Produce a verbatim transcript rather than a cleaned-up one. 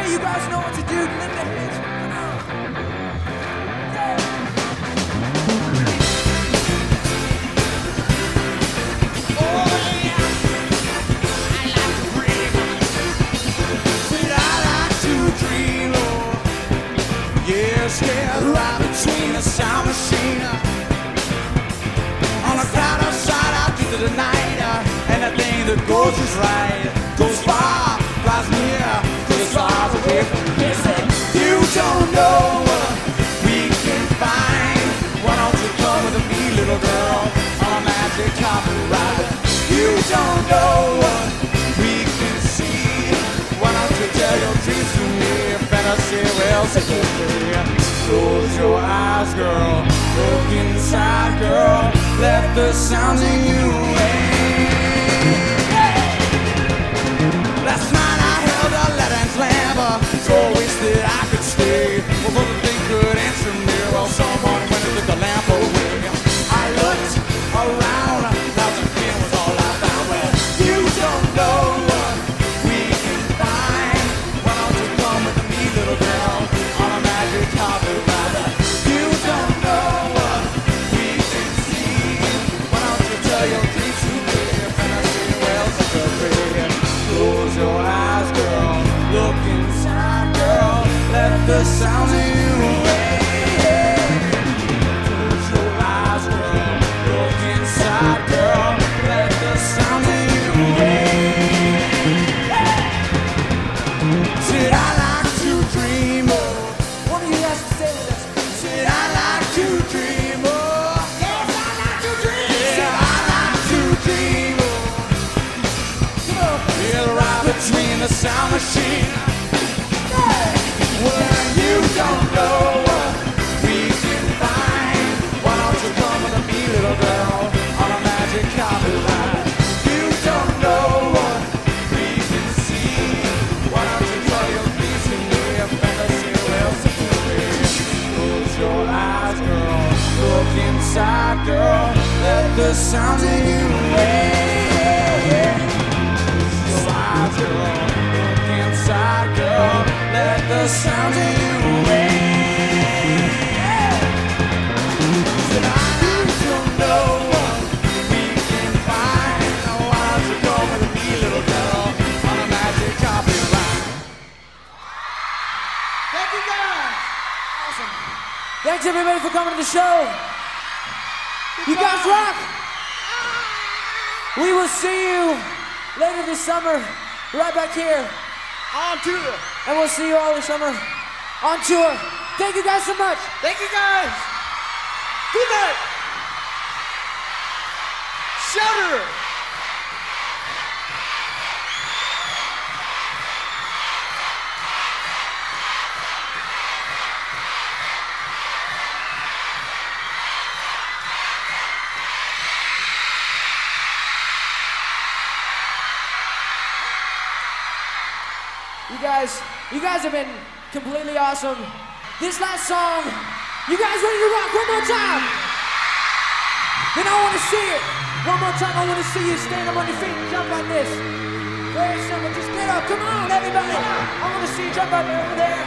Okay, you guys know what to do. Lift the hands. Come on. Yeah. Oh, yeah. I like to dream. Said I like to dream, Lord. Yes, yeah, right between the sound machine on a cloud outside out into the night, uh, and that thing that goes just right goes far, flies near to the stars of heaven. Yes, you don't know what we can find. Why don't you come with me, little girl, on a magic carpet ride? You don't know what we can see. Why don't you tell your dreams to me? Fantasy will set you free. Close your eyes, girl. Look inside, girl. Let the sounds in you in. Last night I held a lead and lamp. So I wish that I could stay. Although the thing could answer me, well, someone went and took the lamp away. I looked around. Now the feeling was all I found. Well, you don't know what we can find. Why don't you come with me, little girl, on a magic carpet ride? You don't know what we can see. Why don't you tell your dreams to me? Fantasy well set you free. Close your eyes, girl. Look inside, girl. Let the sounds in you in. Close your eyes, girl. Look inside, girl. Let the sounds in you in. Said I like to dream. Oh, one of you guys can say with us. Said I like to dream. Oh, yes, I like to dream. Said I like to dream. Oh, come on. Yeah, right between the sound machine. Well, you don't know what we can find. Why don't you come with me, little girl, on a magic carpet ride? You don't know what we can see. Why don't you tell your dreams to me? A fantasy will set you free. Close your eyes, girl. Look inside, girl. Let the sounds in you in. Close your eyes, girl. Look inside, girl. Let the sounds in you in. Said I don't know what we can find. Why don't you go with me, little girl, on a magic carpet ride? Thank you guys. Awesome. Thanks everybody for coming to the show. You guys rock. We will see you later this summer, right back here. On tour. And we'll see you all this summer on tour. Thank you guys so much. Thank you guys. Good night. Shudder. You guys, you guys have been completely awesome. This last song, you guys ready to rock one more time? Then I want to see it. One more time, I want to see you stand up on your feet and jump like this. Very simple, just get up, come on everybody. I want to see you jump up over there.